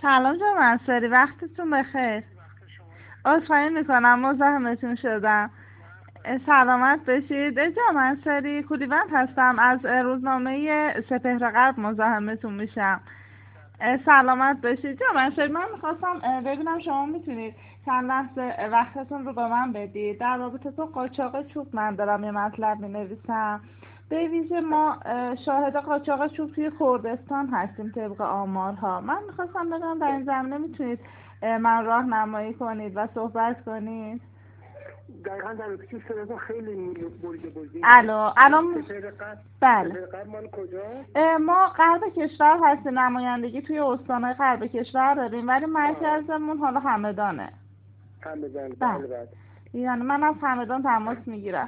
سلام جناب انصاری، وقتتون بخیر. عذرخواهی میکنم مزاحمتون شدم. سلامت بشید. جناب انصاری، کولیوند هستم، از روزنامه سپهر غرب مزاحمتون میشم. سلامت بشید. جناب انصاری، من میخواستم ببینم شما میتونید چند لحظه وقتتون رو به من بدید. در رابطه با قاچاق چوب من دارم یه مطلب مینویسم. به ویژه ما شاهد قاچاق چوب توی کردستان هستیم طبق آمارها. من میخواستم بدونم در این زمینه میتونید من راهنمایی کنید و صحبت کنید. دقیقا در اکتیب صداتون خیلی بریده. الان بله. غرب مال کجا؟ ما غرب کشور هستیم، نمایندگی توی استانهای غرب کشور داریم، ولی مرکزمون حالا همدانه. همدان. بله. یعنی من از همدان تماس میگیرم.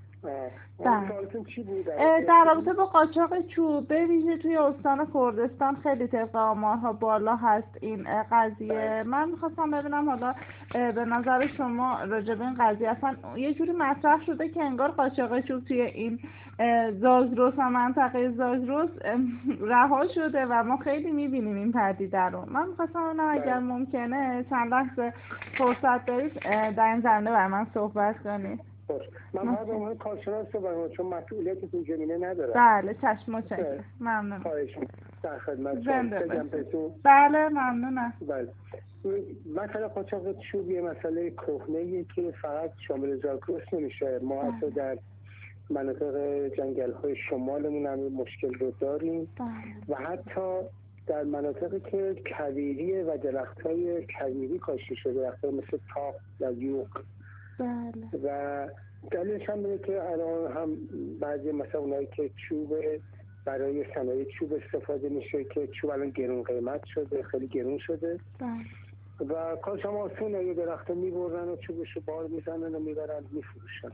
سوالتون چی بود؟ در رابطه با قاچاق چوب به ویژه توی استان کردستان خیلی طبق آمارها بالا هست این قضیه. من میخواستم ببینم حالا به نظر شما راجع به این قضیه اصلا یه جوری مطرح شده که انگار قاچاق چوب توی این زاگرس و منطقه زاگرس رها شده و ما خیلی میبینیم این پدیده رو. من میخواستم ببینم اگر ممکنه چند لحظه فرصت دارید در این زمینه برای من صحبت کنید. من باید به عنوان کارشناس صحبت چون مسئولیتی تو زمینه ندارم. بله چشم متشکرم. ممنون. خواهش در خدمت شما. بله ممنونم. بله. مثلا قاچاق چوب یه مسئله کهنه‌ایه که فقط شامل زاگرس نمیشه. ما حتی در مناطق جنگل‌های شمالمون هم مشکل رو داریم و حتی در مناطقی که کویریه و درخت‌های کویری کاشته شده، درخت‌های مثل تاق و یوغ. بله. و دلیلش هم اینه که الان هم بعضی مثلا اونایی که چوب برای صنایع چوب استفاده میشه که چوب الان گرون قیمت شده، خیلی گرون شده. بله. و کارش هم آسونه، یه درخت میبرن و چوبش رو بار میزنن و میبرن میفروشن.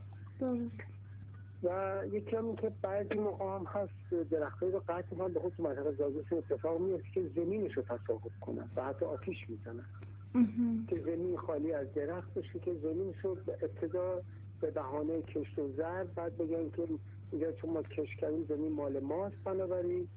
و یکی هم این که بعضی موقع هم هست درخت‌هایی رو قطع می‌کنن، به خصوص منطقه زاگرس اتفاق میفته که زمینش رو تصاحب کنن و حتی آتیش میزنن. که زمین خالی از درخت بشه که زمینش رو ابتدا به بهانه کشت و زرد بعد بگن که اینجا چون ما کشت کردیم زمین مال ماست، بنابراین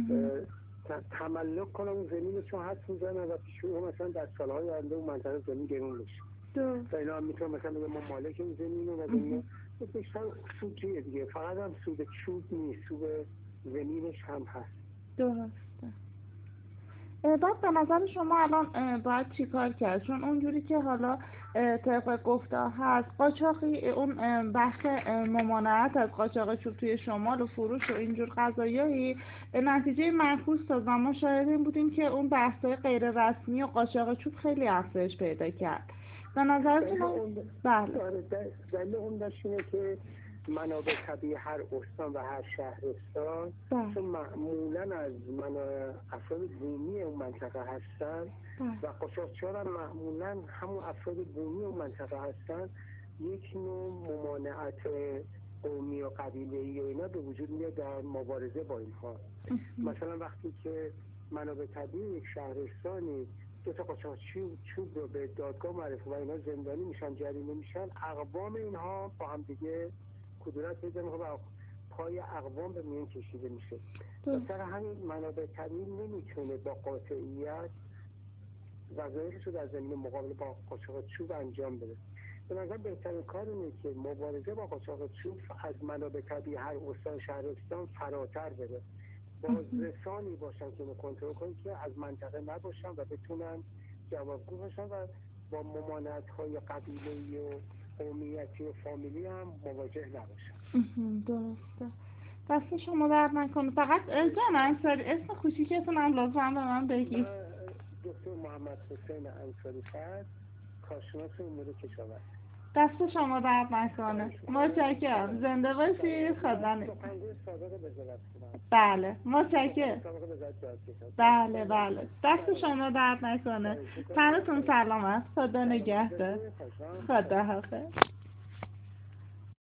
تملک کنم اون زمین چون حد میزنن و پیشون مثلا در سالهای آینده اون منطقه زمین گرون بشه. و اینا هم میتونن مثلا بگن ما مالک این زمین و زمین بیشتر سودجیه دیگه، فقط هم سود چوب نیست، سود زمینش هم هست. درسته. بعد به نظر شما الان باید چی کار کرد؟ چون اونجوری که حالا طبق گفته هست قاچاقی اون بخش ممانعت از قاچاق چوب توی شمال و فروش و اینجور قضایایی نتیجه معکوس داد و ما شاهد این بودیم که اون بحث‌های غیر رسمی و قاچاق چوب خیلی افزایش پیدا کرد. به نظرتون؟ بله. دلیل عمده‌اش اینه که منابع طبیعی هر استان و هر شهرستان چون معمولا از افراد بومی اون منطقه هستن و قاچاقچی‌ها هم معمولا همون افراد بومی اون منطقه هستن، یک نوع ممانعت قومی و قبیله‌ای و اینا به وجود میاد در مبارزه با اینها. مثلا وقتی که منابع طبیعی یک شهرستانی دو تا قاچاق چوب رو به دادگاه معرفی و اینا زندانی میشن، جریمه میشن، اقوام اینها با هم دیگه کدورت پیدا میکنه و پای اقوام به میان کشیده میشه. مثلا همین منابع طبیعی نمیتونه با قاطعیت وظایفش رو در زمین مقابله با قاچاق چوب انجام بده. به نظر بهترین کار اینه که مبارزه با قاچاق چوب از منابع طبیعی هر استان شهرستان فراتر بره. بازرسانی باشن که کنترل کنن که از منطقه نباشن و بتونن جوابگو باشن و با ممانعت‌های قبیله‌ای و قومیتی و فامیلی هم مواجه نباشن. درسته. دست شما درد نکنه. فقط جان انصاری اسم کوچیکتون هم لطفاً به من بگید. دکتر محمد حسین انصاری فرد، کارشناس امور کشاورزی. دست شما درد نکنه. متشکرم. زنده باشید. خدا بله متشکرم. بله دست شما درد نکنه. تنتون سلامت. خدا نگهدار. خدا حافظ.